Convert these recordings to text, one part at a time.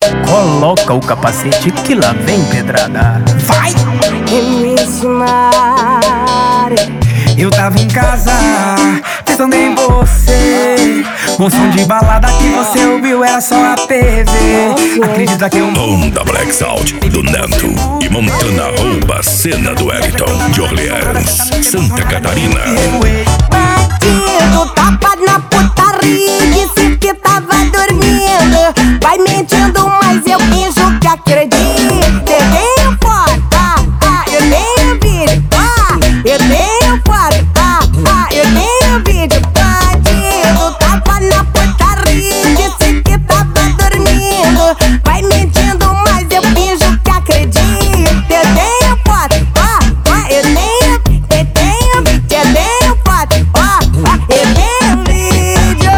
Coloca o capacete que lá vem pedrada. Vai! MC Mari. Eu tava em casa, pensando em você. O som de balada que você ouviu era só a TV. Acredita que eu Onda Black Sound do Nanto e Montana rouba a cena do Wellington de Orleans, Santa Catarina. Bandido, tapa na putaria, disse que tava dormindo. Vai mentindo, mas eu finjo que acredito. Eu tenho foto, eu tenho vídeo, eu tenho foto, eu tenho vídeo. Bandido, tapa na putaria, disse que tava dormindo. Vai mentindo, mas eu finjo que acredito. Eu tenho foto, eu tenho foto, eu tenho vídeo.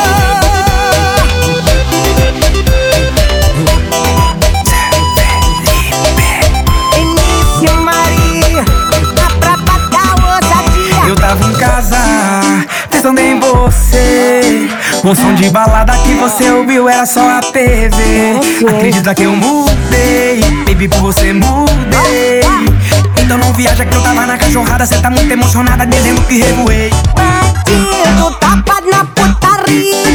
MC Maria, pra pagar ousadia. Eu tava em casa, pensando em você. O som de balada que você ouviu era só a TV. Acredita que eu mudei, baby, por você mudei. Então não viaja que eu tava na cachorrada. Cê tá muito emocionada, dizendo que revoei. Bandido, tapa na putaria,